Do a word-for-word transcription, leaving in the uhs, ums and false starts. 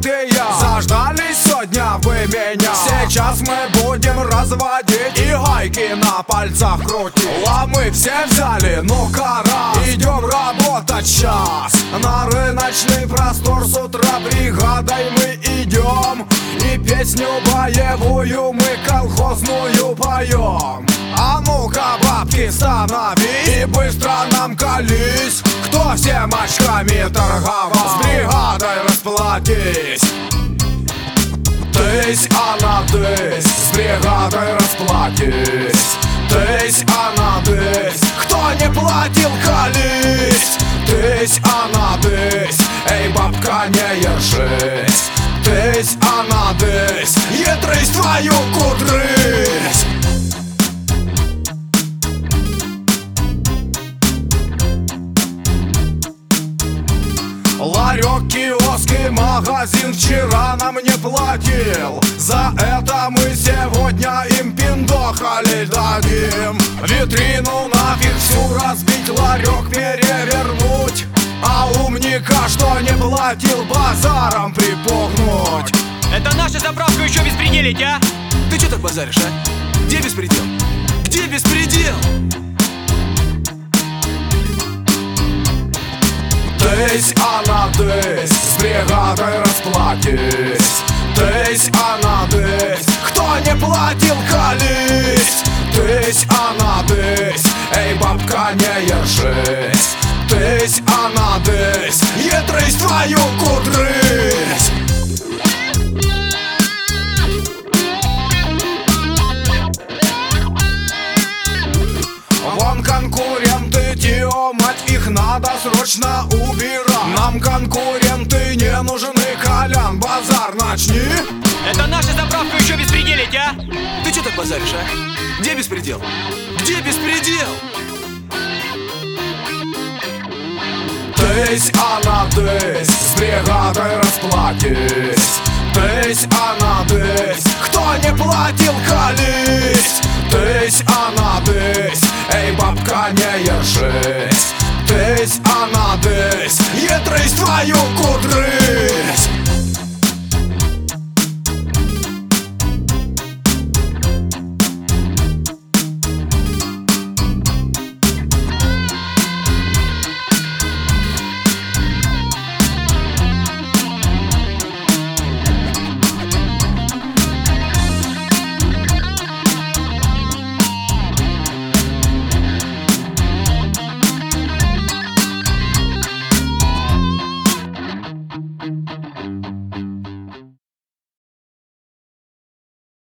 ты и я заждались сегодня вы меня. Сейчас мы будем разводить и гайки на пальцах крутить. А мы все взяли, ну-ка раз, идем работать сейчас. На рыночный простор с утра бригадой мы идем. И песню боевую мы колхозную поем. А ну-ка, бабки, становись и быстро нам колись. Кто всем очками торговал, с бригадой расплатись. Тысь, она тысь, с бригадой расплатись. Тысь, она тысь, кто не платил, колись. Тысь, она тысь, эй, бабка, не ершись. Тысь, она тысь, етрысь твою кудрысь. Ларек, киоск и магазин вчера нам не платил. За это мы сегодня им пиндохали дадим. Витрину нафиг всю разбить, ларек перевернуть. А умника, что не платил, базаром припугнуть. Это наша заправка еще беспределить, а? Ты че так базаришь, а? Где беспредел? Где беспредел? Тысь, она тысь, с бригадой расплатись. Тысь, она тысь, кто не платил, колись. Тысь, она тысь, эй, бабка, не ершись. Тысь, она тысь, етрысь твою кудрысь. Вон конкуренты, Тио, мать, их надо срочно убирать. Нам конкуренты не нужны, Колян, базар начни. Это наша заправка еще беспределить, а? Ты че так базаришь, а? Где беспредел? Где беспредел? Тысь, она тысь, с бригадой расплатись. Тысь, она тысь, кто не платил, колись.